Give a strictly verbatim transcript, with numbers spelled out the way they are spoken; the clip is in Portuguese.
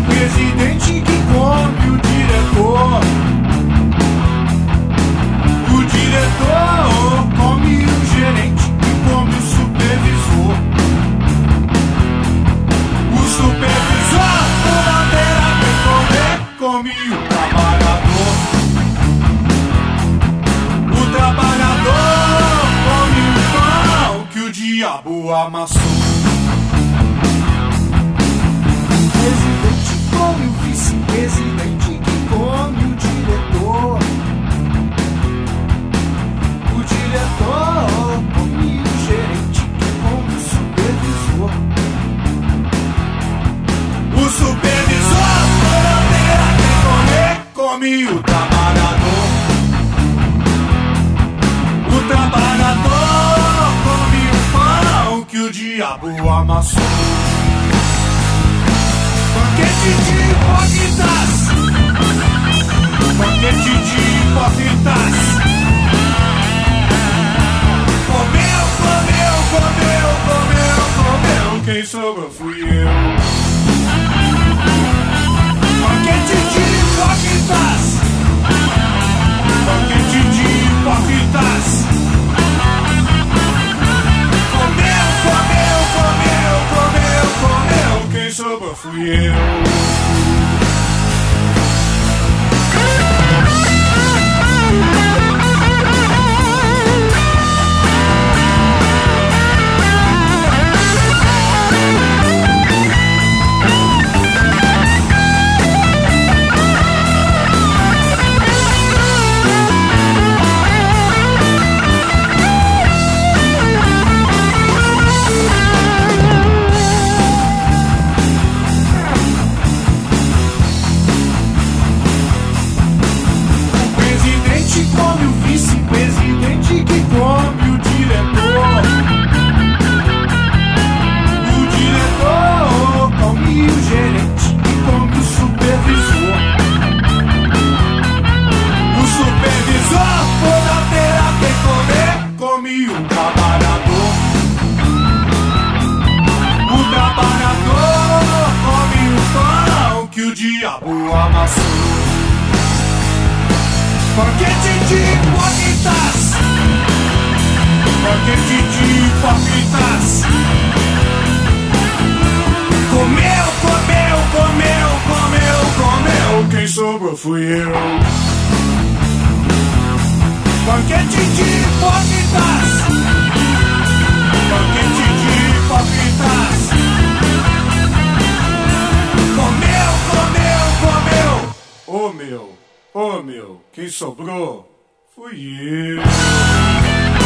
vice-presidente que come o diretor. O diretor come o gerente que come o supervisor. O supervisor toda beira quem comer, come o trabalhador. O trabalhador come o pão que o diabo amassou. O presidente come o vice-presidente que come o diretor. O diretor come o gerente que come o supervisor. O supervisor toda beira quem comer, come o trabalhador. O trabalhador come o pão que o diabo amassou. Banquete de hipócritas, banquete de hipócritas. Comeu, comeu, comeu, comeu, comeu, quem sobrou fui eu. Banquete de hipócritas, banquete de hipócritas. Comeu, comeu, comeu, comeu, comeu, quem sobrou fui eu. Vice-presidente que come o diretor. O diretor come o gerente que come o supervisor. O supervisor toda beira quem comer, come o trabalhador. O trabalhador come o pão que o diabo amassou. Banquete de hipócritas, banquete de hipócritas. Comeu, comeu, comeu, comeu, comeu, quem sobrou fui eu. Banquete de hipócritas, banquete de hipócritas. Comeu, comeu, comeu, oh meu. Oh meu, quem sobrou fui eu.